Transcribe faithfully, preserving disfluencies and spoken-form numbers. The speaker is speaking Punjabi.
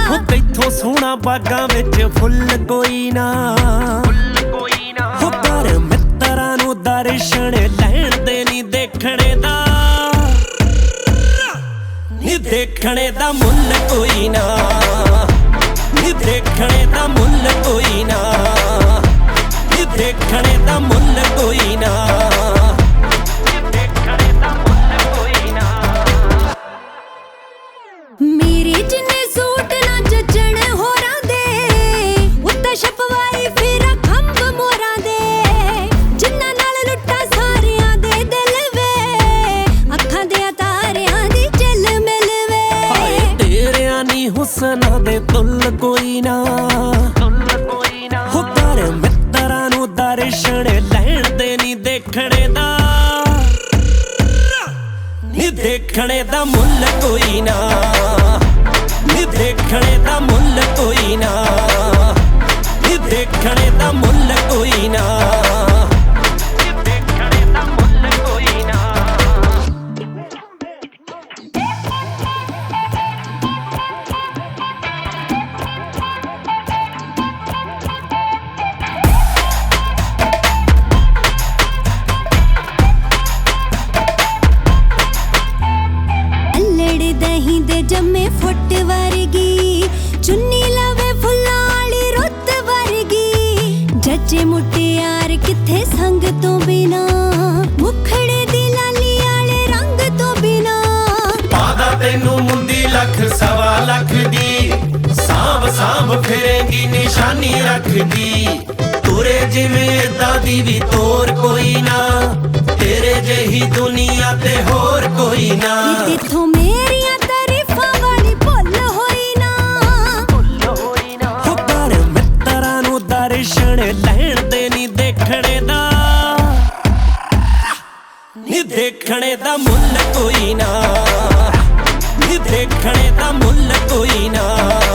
ਹੋ ਤੈਥੋਂ ਸੋਹਣਾ ਬਾਗਾਂ ਵਿੱਚ ਫੁੱਲ ਕੋਈ ਨਾ, ਫੁੱਲ ਕੋਈ ਨਾ ਹੋ ਪਰ ਮਿੱਤਰਾਂ ਨੂੰ ਦਰਸ਼ਨ ਲੈਣ ਦੇ ਨੀ ਦੇਖਣੇ ਦਾ, ਨੀ ਦੇਖਣੇ ਦਾ ਮੁੱਲ ਕੋਈ ਨਾ, ਨੀ ਦੇਖਣੇ ਦਾ ਮੁੱਲ ਕੋਈ ਨਾ, ਨੀ ਦੇਖਣੇ ਦਾ ਮੁੱਲ ਕੋਈ ਨਾ, ਦੇਖਣੇ ਦਾ ਮੁੱਲ ਕੋਈ ਨਾ। ਮੇਰੇ ਜਿੰਨੇ ਸੂਟ ਨਾ ਜੱਜਣ ਹੋਰਾਂ ਦੇ, ਉੱਤੇ ਛਪਵਾਈ ਫਿਰ ਖੰਭ ਮੋਰਾਂ ਦੇ, ਜਿੰਨਾਂ ਨਾਲ ਲੁੱਟਾ ਸਾਰਿਆਂ ਦੇ ਦਿਲ ਵੇ, ਅੱਖਾਂ ਦੇ ਤਾਰਿਆਂ ਦੀ ਝਿਲ ਮਿਲ ਵੇ। ਹਾਏ ਤੇਰਿਆਂ ਨੀ ਹੁਸਨਾਂ ਦੇ ਤੁੱਲ ਕੋਈ ਨਾ, ਤੁੱਲ ਕੋਈ ਨਾ ਹੋ ਪਰ ਮਿੱਤਰਾਂ ਨੂੰ ਦਰਸ਼ਨ ਲੈਣ ਦੇ ਨੀ ਦੇਖਣੇ ਦਾ, ਨੀ ਦੇਖਣੇ ਦਾ ਮੁੱਲ ਕੋਈ ਨਾ, ਨੀ ਦੇਖਣੇ ਦਾ ਮੁੱਲ ਕੋਈ ਨਾ, ਨੀ ਦੇਖਣੇ ਦਾ ਮੁੱਲ ਕੋਈ ਨਾ, ਦੇਖਣੇ ਦਾ ਮੁੱਲ ਕੋਈ ਨਾ। ਅਲੜ ਦਹੀਂ ਦੇ ਜੰਮੇ ਫੁੱਟ ਵਰਗੀ, ਚੁੰਨੀ ਲਵੇ ਫੁੱਲਾਂ ਵਾਲੀ ਰੁੱਤ ਵਰਗੀ, ਜੱਜੇ ਮੁਟਿਆਰ ਕਿੱਥੇ ਸੰਗ ਤੋਂ ਬਿਨਾ, ਮੁਖੜੇ ਦੀ ਲਾਲੀ ਵਾਲੇ ਰੰਗ ਤੋਂ ਬਿਨਾ। ਪਾਦਾ ਤੈਨੂੰ ਮੁੰਦੀ ਲੱਖ ਸਵਾ ਲੱਖ ਦੀ, ਸਾਂਭ ਸਾਂਭ ਫਿਰੇਂਗੀ ਨਿਸ਼ਾਨੀ ਰੱਖਦੀ, ਤੁਰੇ ਜਿਵੇਂ ਏਦਾਂ ਦੀ ਵੀ ਤੋਰ ਕੋਈ ਨਾ, ਤੇਰੇ ਜਿਹੀ ਦੁਨੀਆ ਤੇ ਹੋਰ ਕੋਈ ਨਾ। ਤੇਥੋਂ ਮੇਰੀਆਂ ਤਾਰੀਫਾਂ ਵਾਲੀ ਭੁੱਲ ਹੋਈ ਨਾ, ਭੁੱਲ ਹੋਈ ਨਾ ਹੋ ਪਰ ਮਿੱਤਰਾਂ ਨੂੰ ਦਰਸ਼ਨ ਲੈਣ ਦੇ ਨੀ ਦੇਖਣੇ ਦਾ, ਨੀ ਦੇਖਣੇ ਦਾ ਮੁੱਲ ਕੋਈ ਨਾ, ਨੀ ਦੇਖਣੇ ਦਾ ਮੁੱਲ ਕੋਈ ਨਾ।